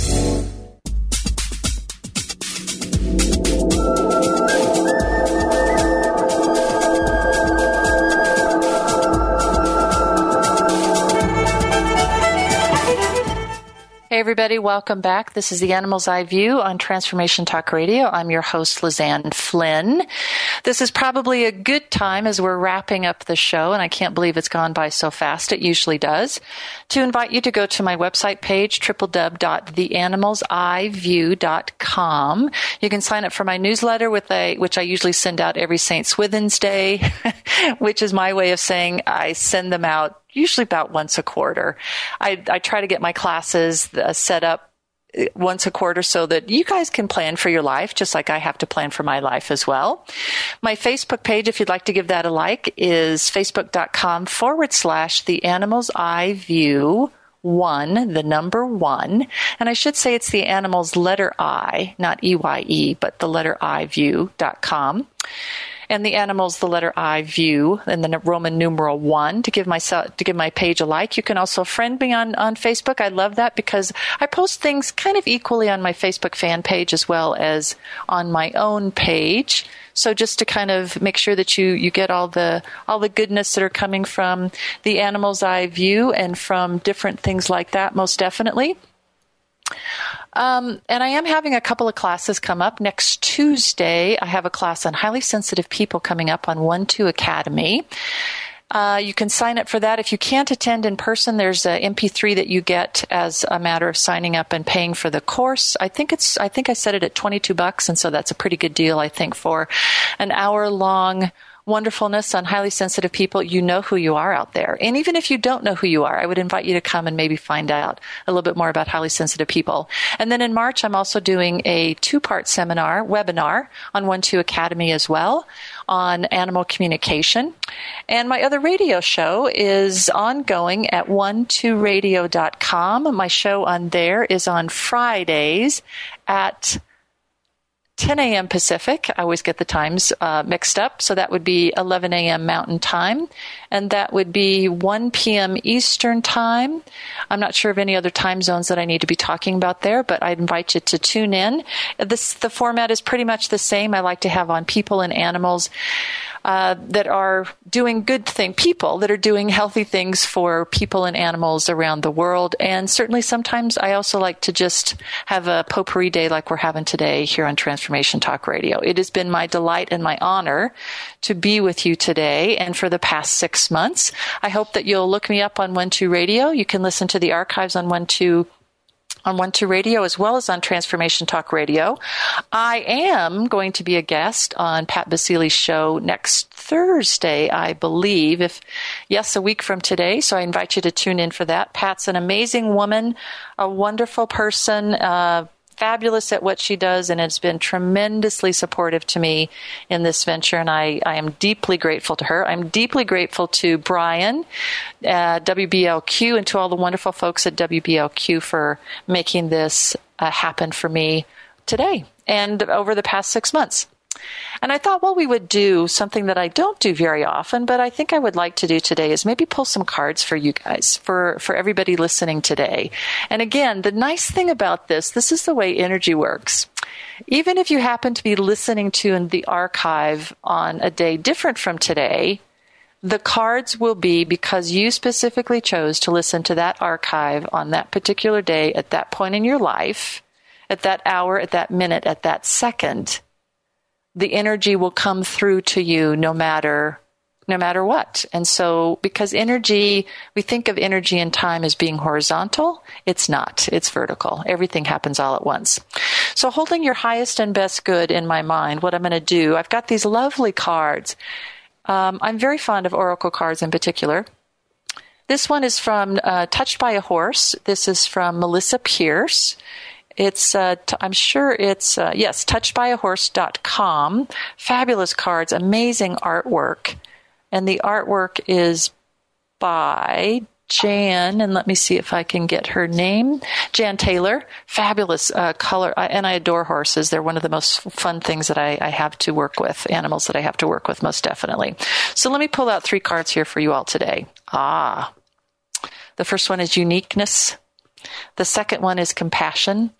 Hey everybody, welcome back. This is the Animal's Eye View on Transformation Talk Radio. I'm your host, Lizanne Flynn. This is probably a good time as we're wrapping up the show, and I can't believe it's gone by so fast. It usually does. To invite you to go to my website page, w w w dot the animals eye view dot com. You can sign up for my newsletter, with a, which I usually send out every Saint Swithin's Day, which is my way of saying I send them out usually about once a quarter. I, I try to get my classes uh, set up once a quarter so that you guys can plan for your life, just like I have to plan for my life as well. My Facebook page, if you'd like to give that a like, is facebook.com forward slash the Animal's Eye View one, the number one. And I should say it's the Animal's letter I, not E Y E, but the letter I view dot com. And the Animals, the letter I, View, and the Roman numeral one to give myself to give my page a like. You can also friend me on, on Facebook. I love that because I post things kind of equally on my Facebook fan page as well as on my own page. So just to kind of make sure that you, you get all the all the goodness that are coming from the Animal's Eye View and from different things like that, most definitely. Um, and I am having a couple of classes come up. Next Tuesday, I have a class on highly sensitive people coming up on one two Academy. Uh, you can sign up for that. If you can't attend in person, there's a M P three that you get as a matter of signing up and paying for the course. I think it's, I think I set it at twenty-two bucks. And so that's a pretty good deal, I think, for an hour long wonderfulness on highly sensitive people. You know who you are out there. And even if you don't know who you are, I would invite you to come and maybe find out a little bit more about highly sensitive people. And then in March, I'm also doing a two-part seminar, webinar on one two Academy as well on animal communication. And my other radio show is ongoing at one two radio dot com. My show on there is on Fridays at ten a.m. Pacific. I always get the times uh, mixed up. So that would be eleven a.m. Mountain Time. And that would be one p.m. Eastern Time. I'm not sure of any other time zones that I need to be talking about there, but I'd invite you to tune in. This, the format is pretty much the same. I like to have on people and animals uh, that are doing good things, people that are doing healthy things for people and animals around the world. And certainly sometimes I also like to just have a potpourri day like we're having today here on Transformation Talk Radio. It has been my delight and my honor to be with you today and for the past six months. I hope that you'll look me up on one two Radio. You can listen to the archives on one two on one two Radio as well as on Transformation Talk Radio. I am going to be a guest on Pat Baccili's show next Thursday, I believe. If yes, a week from today. So I invite you to tune in for that. Pat's an amazing woman, a wonderful person, uh, fabulous at what she does, and has been tremendously supportive to me in this venture, and I, I am deeply grateful to her. I'm deeply grateful to Brian, uh, W B L Q, and to all the wonderful folks at W B L Q for making this uh, happen for me today and over the past six months. And I thought, well, we would do something that I don't do very often, but I think I would like to do today is maybe pull some cards for you guys, for, for everybody listening today. And again, the nice thing about this, this is the way energy works. Even if you happen to be listening to in the archive on a day different from today, the cards will be because you specifically chose to listen to that archive on that particular day at that point in your life, at that hour, at that minute, at that second. The energy will come through to you no matter no matter what. And so because energy, we think of energy and time as being horizontal. It's not. It's vertical. Everything happens all at once. So holding your highest and best good in my mind, what I'm going to do, I've got these lovely cards. Um, I'm very fond of oracle cards in particular. This one is from uh, Touched by a Horse. This is from Melissa Pierce. It's, uh, t- I'm sure it's, uh, yes, touched by a horse dot com. Fabulous cards, amazing artwork. And the artwork is by Jan, and let me see if I can get her name. Jan Taylor. Fabulous uh, color. I, and I adore horses. They're one of the most fun things that I, I have to work with, animals that I have to work with, most definitely. So let me pull out three cards here for you all today. Ah. The first one is uniqueness. The second one is compassion.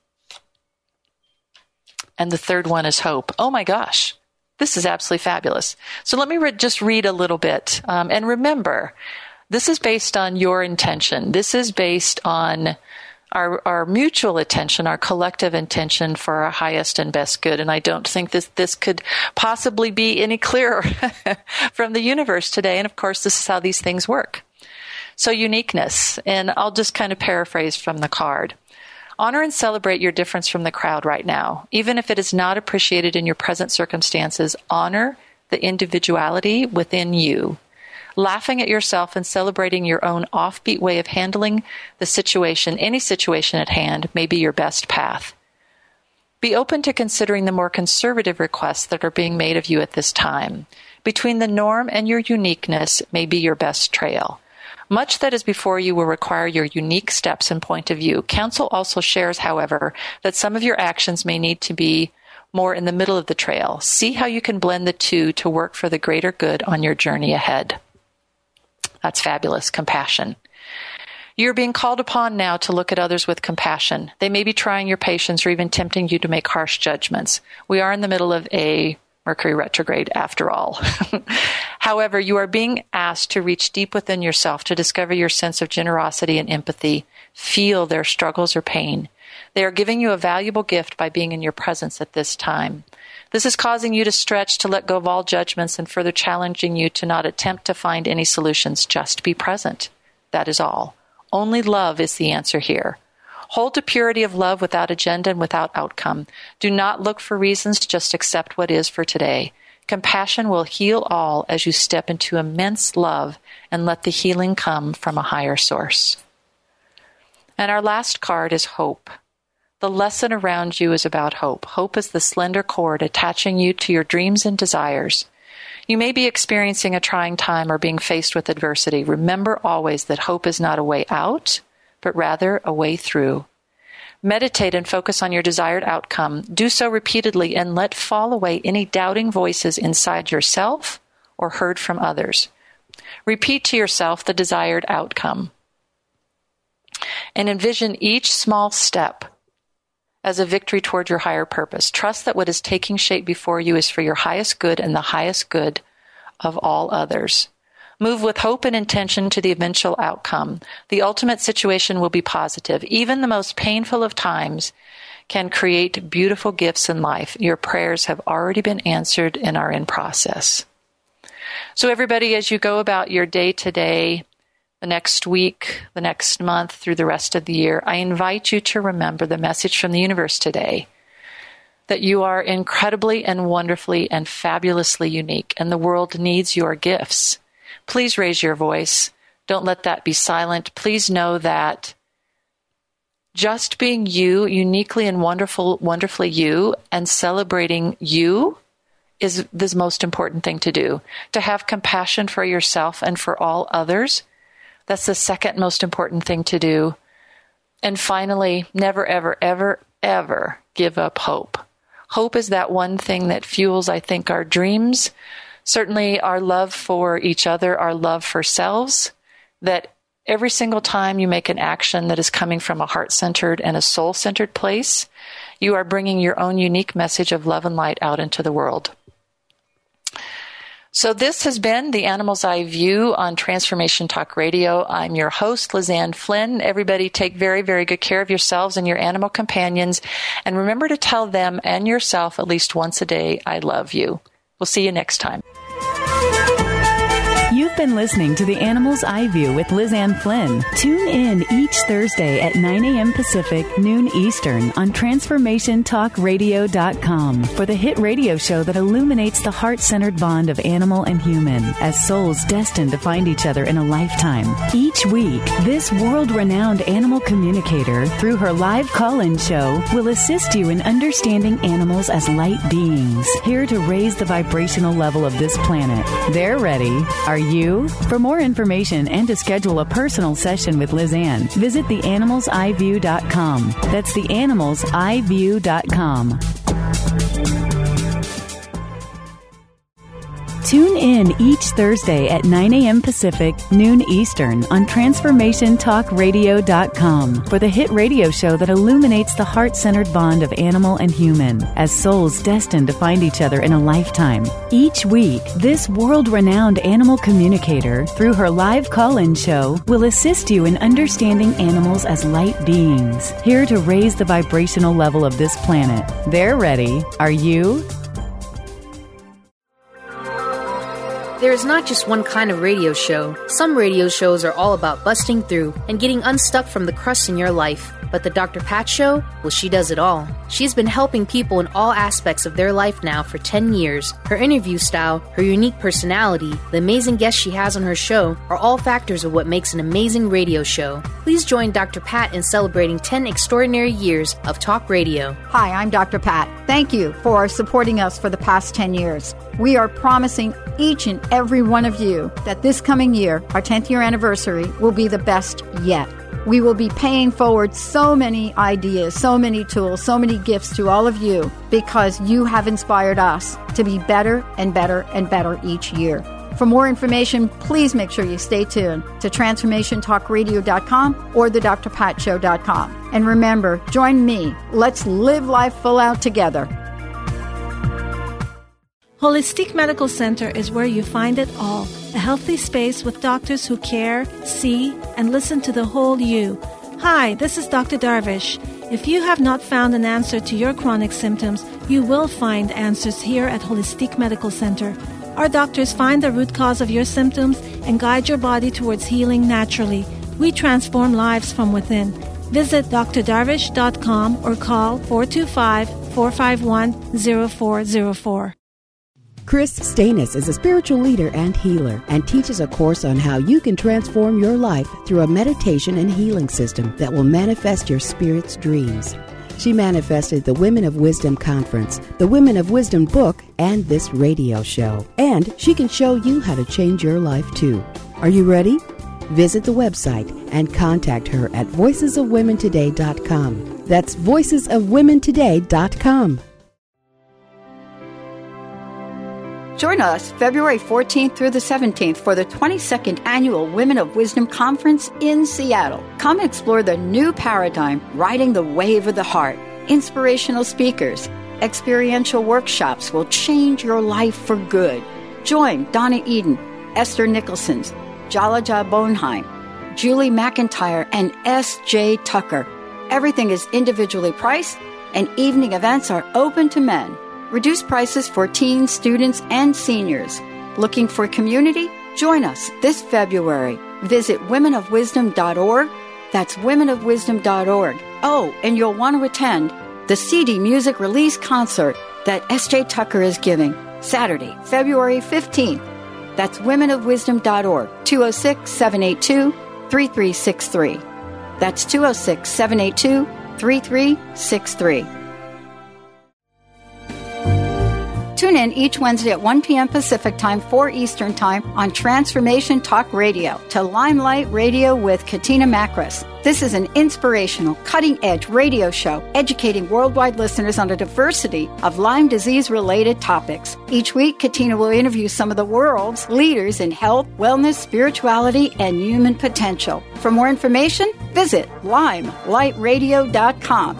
And the third one is hope. Oh my gosh. This is absolutely fabulous. So let me re- just read a little bit. Um, and remember, this is based on your intention. This is based on our, our mutual attention, our collective intention for our highest and best good. And I don't think this, this could possibly be any clearer from the universe today. And of course, this is how these things work. So uniqueness, and I'll just kind of paraphrase from the card. Honor and celebrate your difference from the crowd right now. Even if it is not appreciated in your present circumstances, honor the individuality within you. Laughing at yourself and celebrating your own offbeat way of handling the situation, any situation at hand, may be your best path. Be open to considering the more conservative requests that are being made of you at this time. Between the norm and your uniqueness may be your best trail. Much that is before you will require your unique steps and point of view. Counsel also shares, however, that some of your actions may need to be more in the middle of the trail. See how you can blend the two to work for the greater good on your journey ahead. That's fabulous. Compassion. You're being called upon now to look at others with compassion. They may be trying your patience or even tempting you to make harsh judgments. We are in the middle of a Mercury retrograde after all. However, you are being asked to reach deep within yourself to discover your sense of generosity and empathy. Feel their struggles or pain. They are giving you a valuable gift by being in your presence at this time. This is causing you to stretch, to let go of all judgments, and further challenging you to not attempt to find any solutions. Just be present. That is all. Only love is the answer here. Hold to purity of love without agenda and without outcome. Do not look for reasons, just accept what is for today. Compassion will heal all as you step into immense love and let the healing come from a higher source. And our last card is hope. The lesson around you is about hope. Hope is the slender cord attaching you to your dreams and desires. You may be experiencing a trying time or being faced with adversity. Remember always that hope is not a way out, but rather a way through. Meditate and focus on your desired outcome. Do so repeatedly and let fall away any doubting voices inside yourself or heard from others. Repeat to yourself the desired outcome. And envision each small step as a victory toward your higher purpose. Trust that what is taking shape before you is for your highest good and the highest good of all others. Move with hope and intention to the eventual outcome. The ultimate situation will be positive. Even the most painful of times can create beautiful gifts in life. Your prayers have already been answered and are in process. So everybody, as you go about your day to day, the next week, the next month, through the rest of the year, I invite you to remember the message from the universe today, that you are incredibly and wonderfully and fabulously unique, and the world needs your gifts. Please raise your voice. Don't let that be silent. Please know that just being you, uniquely and wonderful, wonderfully you, and celebrating you is the most important thing to do. To have compassion for yourself and for all others, that's the second most important thing to do. And finally, never, ever, ever, ever give up hope. Hope is that one thing that fuels, I think, our dreams. Certainly our love for each other, our love for selves, that every single time you make an action that is coming from a heart-centered and a soul-centered place, you are bringing your own unique message of love and light out into the world. So this has been The Animal's Eye View on Transformation Talk Radio. I'm your host, Lizanne Flynn. Everybody take very, very good care of yourselves and your animal companions. And remember to tell them and yourself at least once a day, I love you. We'll see you next time. You've been listening to The Animal's Eye View with Lizanne Flynn. Tune in each Thursday at nine a.m. Pacific, noon Eastern on transformation talk radio dot com for the hit radio show that illuminates the heart-centered bond of animal and human as souls destined to find each other in a lifetime. Each week, this world-renowned animal communicator, through her live call-in show, will assist you in understanding animals as light beings, here to raise the vibrational level of this planet. They're ready. Are you? For more information and to schedule a personal session with Lizanne, visit the animals eye view dot com. That's the animals eye view dot com. Tune in each Thursday at nine a.m. Pacific, noon Eastern on transformation talk radio dot com for the hit radio show that illuminates the heart-centered bond of animal and human as souls destined to find each other in a lifetime. Each week, this world-renowned animal communicator, through her live call-in show, will assist you in understanding animals as light beings, here to raise the vibrational level of this planet. They're ready. Are you? There is not just one kind of radio show. Some radio shows are all about busting through and getting unstuck from the crust in your life. But the Doctor Pat Show, well, she does it all. She's been helping people in all aspects of their life now for ten years. Her interview style, her unique personality, the amazing guests she has on her show are all factors of what makes an amazing radio show. Please join Doctor Pat in celebrating ten extraordinary years of talk radio. Hi, I'm Doctor Pat. Thank you for supporting us for the past ten years. We are promising each and every one of you that this coming year, our tenth year anniversary, will be the best yet. We will be paying forward so many ideas, so many tools, so many gifts to all of you because you have inspired us to be better and better and better each year. For more information, please make sure you stay tuned to transformation talk radio dot com or the dr pat show dot com. And remember, join me. Let's live life full out together. Holistic Medical Center is where you find it all. A healthy space with doctors who care, see, and listen to the whole you. Hi, this is Doctor Darvish. If you have not found an answer to your chronic symptoms, you will find answers here at Holistic Medical Center. Our doctors find the root cause of your symptoms and guide your body towards healing naturally. We transform lives from within. Visit d r darvish dot com or call four two five, four five one, zero four zero four. Chris Stanis is a spiritual leader and healer and teaches a course on how you can transform your life through a meditation and healing system that will manifest your spirit's dreams. She manifested the Women of Wisdom Conference, the Women of Wisdom book, and this radio show. And she can show you how to change your life too. Are you ready? Visit the website and contact her at voices of women today dot com. That's voices of women today dot com. Join us February fourteenth through the seventeenth for the twenty-second Annual Women of Wisdom Conference in Seattle. Come explore the new paradigm, riding the wave of the heart. Inspirational speakers, experiential workshops will change your life for good. Join Donna Eden, Esther Nicholson, Jalaja Bonheim, Julie McIntyre, and S J Tucker. Everything is individually priced, and evening events are open to men. Reduced prices for teens, students, and seniors. Looking for community? Join us this February. Visit women of wisdom dot org. That's women of wisdom dot org. Oh, and you'll want to attend the C D Music Release Concert that S J Tucker is giving Saturday, February fifteenth. That's women of wisdom dot org, two oh six, seven eight two, three three six three. That's two oh six, seven eight two, three three six three. Tune in each Wednesday at one p.m. Pacific Time, four Eastern Time on Transformation Talk Radio to Limelight Radio with Katina Makris. This is an inspirational, cutting-edge radio show educating worldwide listeners on a diversity of Lyme disease-related topics. Each week, Katina will interview some of the world's leaders in health, wellness, spirituality, and human potential. For more information, visit limelight radio dot com.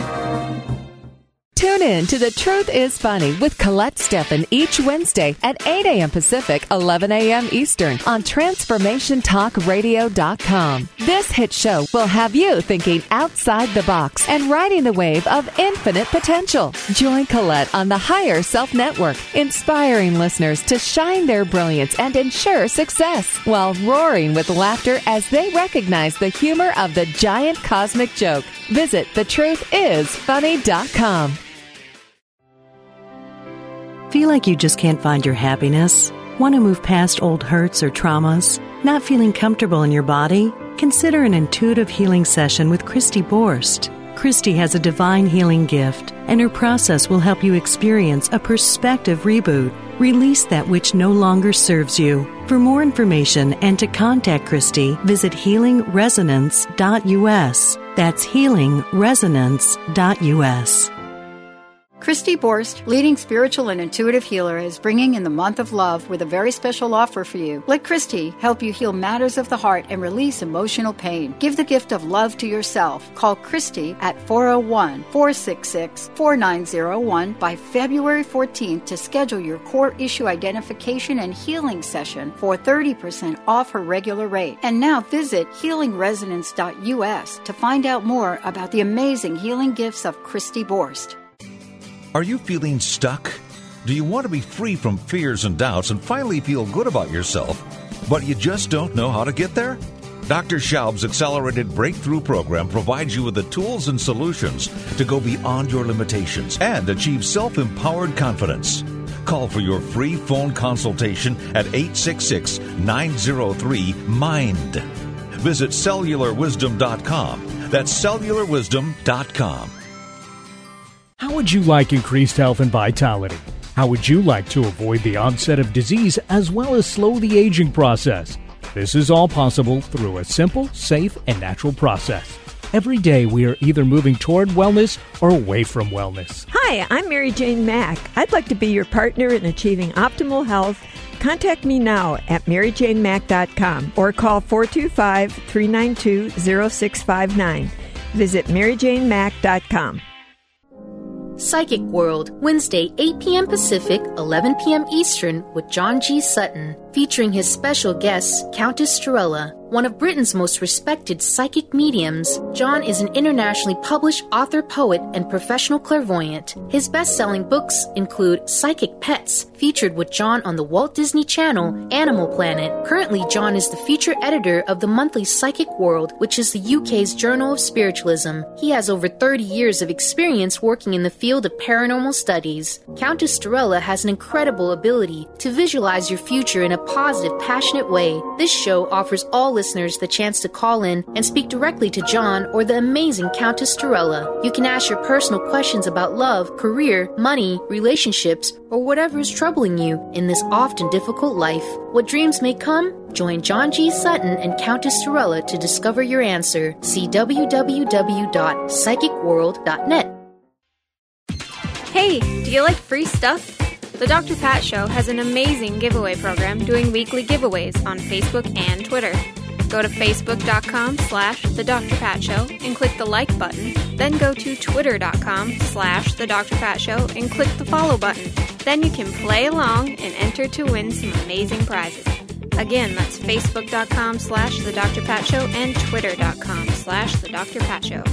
Tune in to The Truth is Funny with Colette Steffen each Wednesday at eight a.m. Pacific, eleven a.m. Eastern on Transformation Talk Radio dot com. This hit show will have you thinking outside the box and riding the wave of infinite potential. Join Colette on the Higher Self Network, inspiring listeners to shine their brilliance and ensure success while roaring with laughter as they recognize the humor of the giant cosmic joke. Visit the truth is funny dot com. Feel like you just can't find your happiness? Want to move past old hurts or traumas? Not feeling comfortable in your body? Consider an intuitive healing session with Christy Borst. Christy has a divine healing gift, and her process will help you experience a perspective reboot. Release that which no longer serves you. For more information and to contact Christy, visit healing resonance dot u s. That's healing resonance dot u s. Christy Borst, leading spiritual and intuitive healer, is bringing in the month of love with a very special offer for you. Let Christy help you heal matters of the heart and release emotional pain. Give the gift of love to yourself. Call Christy at four oh one, four six six, four nine oh one by February fourteenth to schedule your core issue identification and healing session for thirty percent off her regular rate. And now visit healing resonance dot u s to find out more about the amazing healing gifts of Christy Borst. Are you feeling stuck? Do you want to be free from fears and doubts and finally feel good about yourself, but you just don't know how to get there? Doctor Schaub's Accelerated Breakthrough Program provides you with the tools and solutions to go beyond your limitations and achieve self-empowered confidence. Call for your free phone consultation at eight six six, nine oh three, MIND. Visit cellular wisdom dot com. That's cellular wisdom dot com. How would you like increased health and vitality? How would you like to avoid the onset of disease as well as slow the aging process? This is all possible through a simple, safe, and natural process. Every day we are either moving toward wellness or away from wellness. Hi, I'm Mary Jane Mack. I'd like to be your partner in achieving optimal health. Contact me now at mary jane mack dot com or call four two five, three nine two, zero six five nine. Visit mary jane mack dot com. Psychic World, Wednesday, eight p.m. Pacific, eleven p.m. Eastern, with John G. Sutton, featuring his special guest, Countess Strella, one of Britain's most respected psychic mediums. John is an internationally published author, poet, and professional clairvoyant. His best-selling books include Psychic Pets, featured with John on the Walt Disney Channel, Animal Planet. Currently, John is the feature editor of the monthly Psychic World, which is the U K's Journal of Spiritualism. He has over thirty years of experience working in the field of paranormal studies. Countess Strella has an incredible ability to visualize your future in a positive, passionate way. This show offers all listeners the chance to call in and speak directly to John or the amazing Countess Strella. You can ask your personal questions about love, career, money, relationships, or whatever is troubling you in this often difficult life. What dreams may come? Join John G. Sutton and Countess Strella to discover your answer. See w w w dot psychic world dot net. Hey, do you like free stuff? The Doctor Pat Show has an amazing giveaway program doing weekly giveaways on Facebook and Twitter. Go to facebook.com slash The Doctor Pat Show and click the like button. Then go to twitter.com slash The Doctor Pat Show and click the follow button. Then you can play along and enter to win some amazing prizes. Again, that's facebook.com slash The Doctor Pat Show and twitter.com slash The Doctor Pat Show.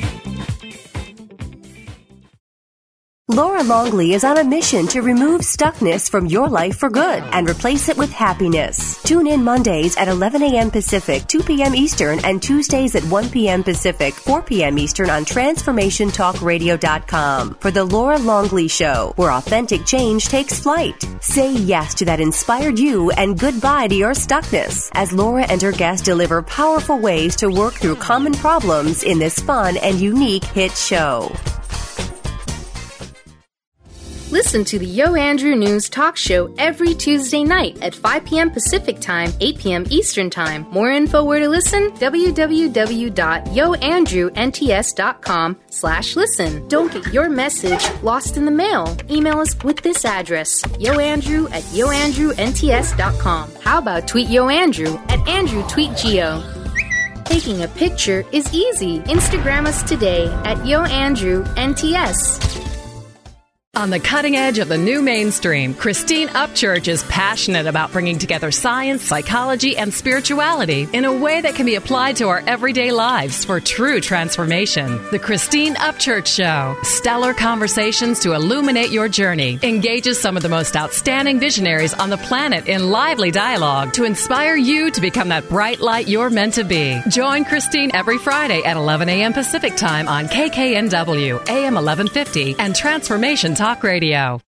Laura Longley is on a mission to remove stuckness from your life for good and replace it with happiness. Tune in Mondays at eleven a.m. Pacific, two p.m. Eastern, and Tuesdays at one p.m. Pacific, four p.m. Eastern on Transformation Talk Radio dot com for The Laura Longley Show, where authentic change takes flight. Say yes to that inspired you and goodbye to your stuckness as Laura and her guests deliver powerful ways to work through common problems in this fun and unique hit show. Listen to the Yo Andrew News Talk Show every Tuesday night at five p.m. Pacific Time, eight p.m. Eastern Time. More info where to listen? w w w dot yo andrew n t s dot com slash listen. Don't get your message lost in the mail. Email us with this address, yoandrew at yo andrew n t s dot com. How about tweet Yo Andrew at Andrew Tweet Geo? Taking a picture is easy. Instagram us today at Yo Andrew N T S. On the cutting edge of the new mainstream, Christine Upchurch is passionate about bringing together science, psychology, and spirituality in a way that can be applied to our everyday lives for true transformation. The Christine Upchurch Show, stellar conversations to illuminate your journey, engages some of the most outstanding visionaries on the planet in lively dialogue to inspire you to become that bright light you're meant to be. Join Christine every Friday at eleven a.m. Pacific Time on K K N W, A M eleven fifty, and Transformation Talk Radio.